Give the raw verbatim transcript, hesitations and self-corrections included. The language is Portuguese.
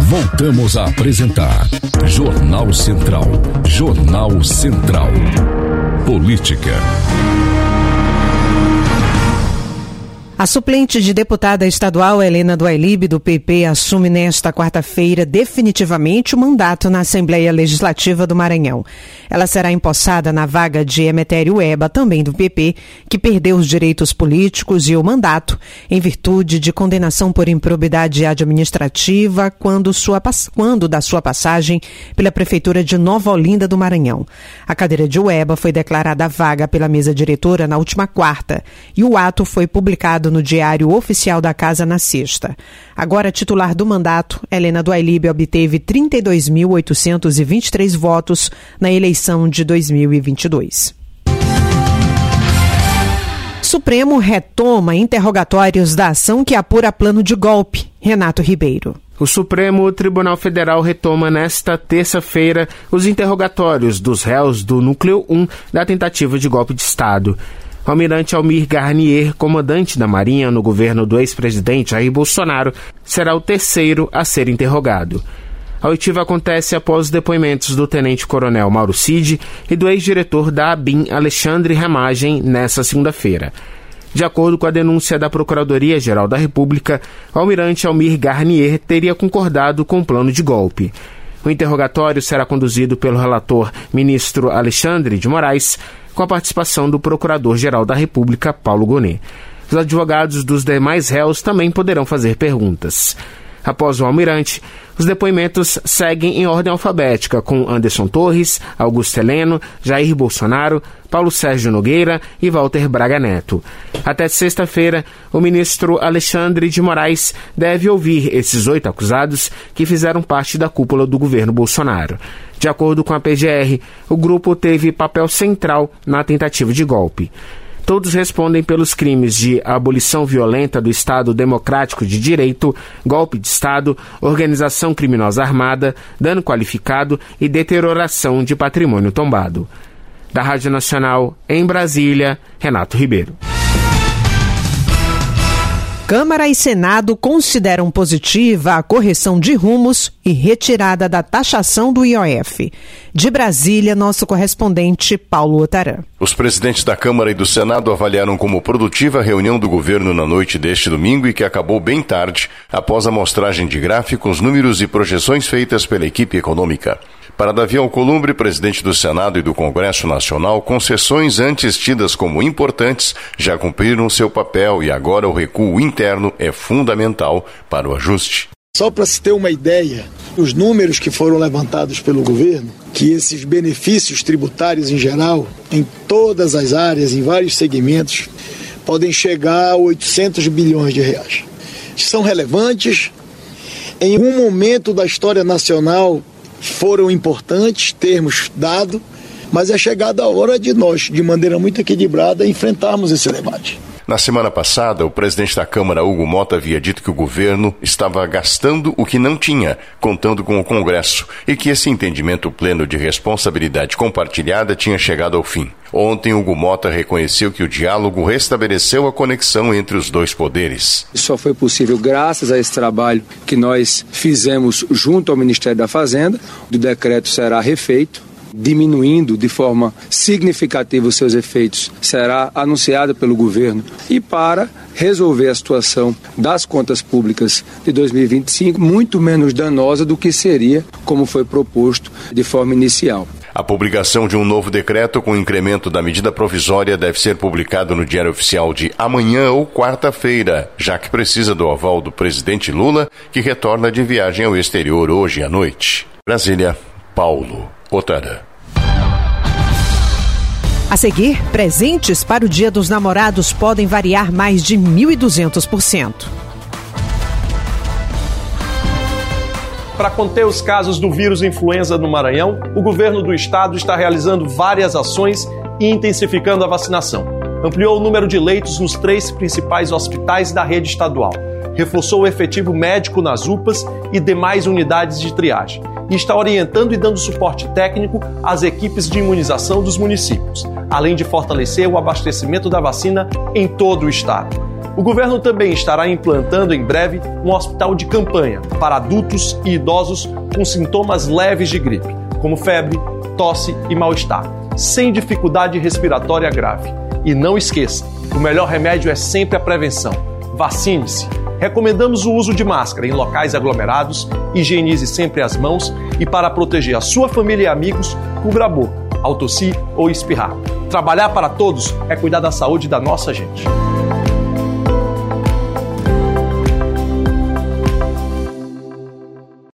Voltamos a apresentar Jornal Central. Jornal Central. Política. A suplente de deputada estadual Helena do Ailib, do P P, assume nesta quarta-feira definitivamente o mandato na Assembleia Legislativa do Maranhão. Ela será empossada na vaga de Emetério Eba, também do P P, que perdeu os direitos políticos e o mandato em virtude de condenação por improbidade administrativa quando, sua, quando da sua passagem pela Prefeitura de Nova Olinda do Maranhão. A cadeira de Ueba foi declarada vaga pela mesa diretora na última quarta e o ato foi publicado no Diário Oficial da Casa na sexta. Agora, titular do mandato, Helena do Ailib obteve trinta e dois mil oitocentos e vinte e três votos na eleição de dois mil e vinte e dois. Supremo retoma interrogatórios da ação que apura plano de golpe. Renato Ribeiro. O Supremo Tribunal Federal retoma nesta terça-feira os interrogatórios dos réus do Núcleo um da tentativa de golpe de Estado. O almirante Almir Garnier, comandante da Marinha no governo do ex-presidente Jair Bolsonaro, será o terceiro a ser interrogado. A oitiva acontece após os depoimentos do tenente-coronel Mauro Cid e do ex-diretor da ABIN, Alexandre Ramagem, nesta segunda-feira. De acordo com a denúncia da Procuradoria-Geral da República, o almirante Almir Garnier teria concordado com o plano de golpe. O interrogatório será conduzido pelo relator ministro Alexandre de Moraes, com a participação do Procurador-Geral da República, Paulo Gonet. Os advogados dos demais réus também poderão fazer perguntas. Após o almirante, os depoimentos seguem em ordem alfabética, com Anderson Torres, Augusto Heleno, Jair Bolsonaro, Paulo Sérgio Nogueira e Walter Braga Neto. Até sexta-feira, o ministro Alexandre de Moraes deve ouvir esses oito acusados que fizeram parte da cúpula do governo Bolsonaro. De acordo com a P G R, o grupo teve papel central na tentativa de golpe. Todos respondem pelos crimes de abolição violenta do Estado Democrático de Direito, golpe de Estado, organização criminosa armada, dano qualificado e deterioração de patrimônio tombado. Da Rádio Nacional, em Brasília, Renato Ribeiro. Câmara e Senado consideram positiva a correção de rumos e retirada da taxação do I O F. De Brasília, nosso correspondente Paulo Otarã. Os presidentes da Câmara e do Senado avaliaram como produtiva a reunião do governo na noite deste domingo e que acabou bem tarde, após a mostragem de gráficos, números e projeções feitas pela equipe econômica. Para Davi Alcolumbre, presidente do Senado e do Congresso Nacional, concessões antes tidas como importantes já cumpriram seu papel e agora o recuo interno é fundamental para o ajuste. Só para se ter uma ideia, os números que foram levantados pelo governo, que esses benefícios tributários em geral, em todas as áreas, em vários segmentos, podem chegar a oitocentos bilhões de reais. São relevantes. Em um momento da história nacional, foram importantes termos dado, mas é chegada a hora de nós, de maneira muito equilibrada, enfrentarmos esse debate. Na semana passada, o presidente da Câmara, Hugo Mota, havia dito que o governo estava gastando o que não tinha, contando com o Congresso, e que esse entendimento pleno de responsabilidade compartilhada tinha chegado ao fim. Ontem, Hugo Mota reconheceu que o diálogo restabeleceu a conexão entre os dois poderes. Isso só foi possível graças a esse trabalho que nós fizemos junto ao Ministério da Fazenda. O decreto será refeito, diminuindo de forma significativa os seus efeitos, será anunciada pelo governo. E para resolver a situação das contas públicas de dois mil e vinte e cinco, muito menos danosa do que seria, como foi proposto de forma inicial. A publicação de um novo decreto com incremento da medida provisória deve ser publicado no Diário Oficial de amanhã ou quarta-feira, já que precisa do aval do presidente Lula, que retorna de viagem ao exterior hoje à noite. Brasília, Paulo Otarã. A seguir, presentes para o Dia dos Namorados podem variar mais de mil e duzentos por cento. Para conter os casos do vírus influenza no Maranhão, o governo do estado está realizando várias ações e intensificando a vacinação. Ampliou o número de leitos nos três principais hospitais da rede estadual. Reforçou o efetivo médico nas U P As e demais unidades de triagem. E está orientando e dando suporte técnico às equipes de imunização dos municípios, além de fortalecer o abastecimento da vacina em todo o estado. O governo também estará implantando em breve um hospital de campanha para adultos e idosos com sintomas leves de gripe, como febre, tosse e mal-estar, sem dificuldade respiratória grave. E não esqueça, o melhor remédio é sempre a prevenção. Vacine-se. Recomendamos o uso de máscara em locais aglomerados, higienize sempre as mãos e, para proteger a sua família e amigos, cubra a boca ao tossir ou espirrar. Trabalhar para todos é cuidar da saúde da nossa gente.